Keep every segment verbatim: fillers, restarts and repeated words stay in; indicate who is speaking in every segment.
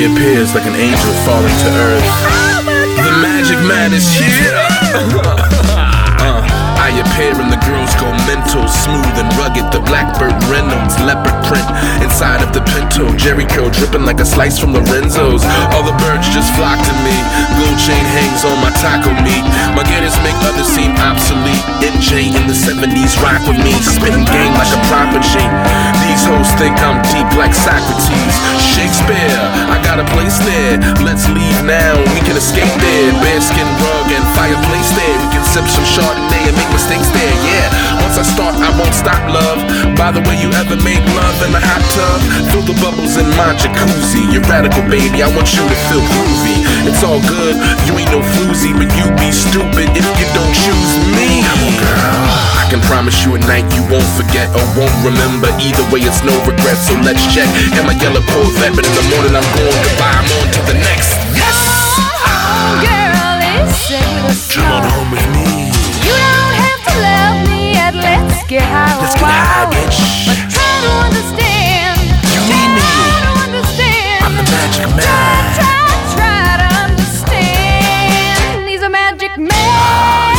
Speaker 1: appears like an angel falling to earth. The magic man is here. uh, I appear and the girls go mental, smooth and rugged. The Blackbird Reynolds leopard print inside of the Pinto, Jerry curl dripping like a slice from Lorenzo's. All the birds just flock to me. Gold chain hangs on my taco meat. My gators make others seem obsolete. M J in the seventies rock with me, spitting game like a prodigy. These hoes think I'm deep like Socrates. Shakespeare, I got a place there. Let's leave now, we can escape there. Bearskin rug and fireplace there. We can sip some Chardonnay and make mistakes there. Yeah, once I start, I won't stop, love. By the way, you ever made love in a hot tub? Fill the bubbles in my jacuzzi. You're radical, baby, I want you to feel groovy. It's all good, you ain't no floozy, but you be stupid if you don't choose me. Come on, girl. I can promise you a night you won't forget or won't remember. Either way, it's no regret, so let's check. And my yellow Corvette, but in the morning I'm going goodbye. I'm on to the next. Yes!
Speaker 2: Oh, girl, it's said with a
Speaker 1: Come on
Speaker 2: song.
Speaker 1: home with me.
Speaker 2: You don't have to love me yet, let's get high.
Speaker 1: Let's get high, bitch.
Speaker 2: But try to understand.
Speaker 1: You need me.
Speaker 2: Try to understand.
Speaker 1: I'm the magic
Speaker 2: Try,
Speaker 1: man.
Speaker 2: try, try to understand. He's a magic man.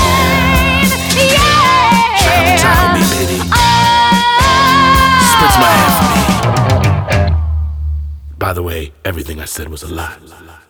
Speaker 2: Yeah.
Speaker 1: Try to tackle me, baby.
Speaker 2: Oh.
Speaker 1: Spritz my hair for me. By the way, everything I said was a lie.